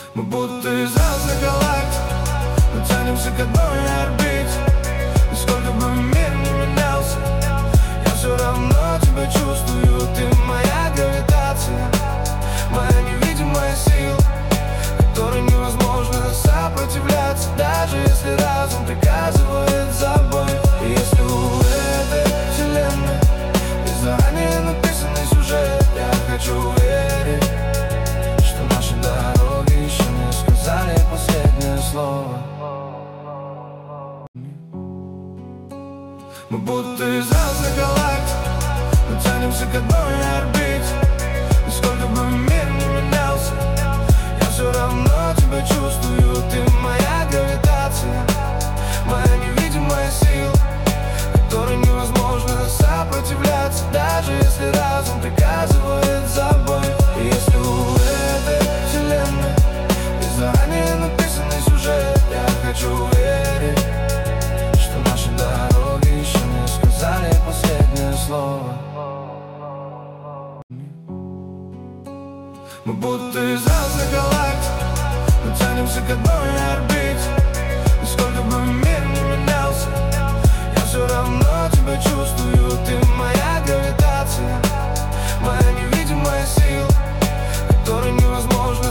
Мы будто из разных галактик, но тянемся к одной орбите. И сколько бы мир не менялся, я все равно тебя чувствую. Ты моя гравитация, моя невидимая сила, которой невозможно сопротивляться, даже если разум приказывает забой. И если у этой вселенной есть заранее написанный сюжет, я хочу верить, что наши дороги еще не сказали последнее слово. Мы будто из разных галактик, но тянемся к одной орбите. И сколько бы мир не менялся, я все равно тебя чувствую. Ты моя гравитация, моя невидимая сила, которой невозможно сопротивляться, даже если разум приказывает забой. И если у этой вселенной есть заранее написанный сюжет, я хочу верить, что наши дороги еще не сказали последнее слово. Мы будто из разных галактик, но тянемся к одной орбите.